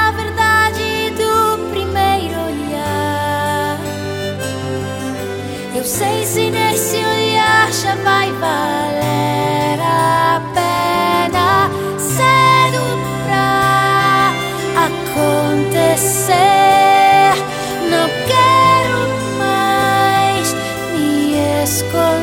a verdade do primeiro olhar. Eu sei se nesse olhar já vai valer a pena. Cedo pra acontecer. Não quero mais me esconder.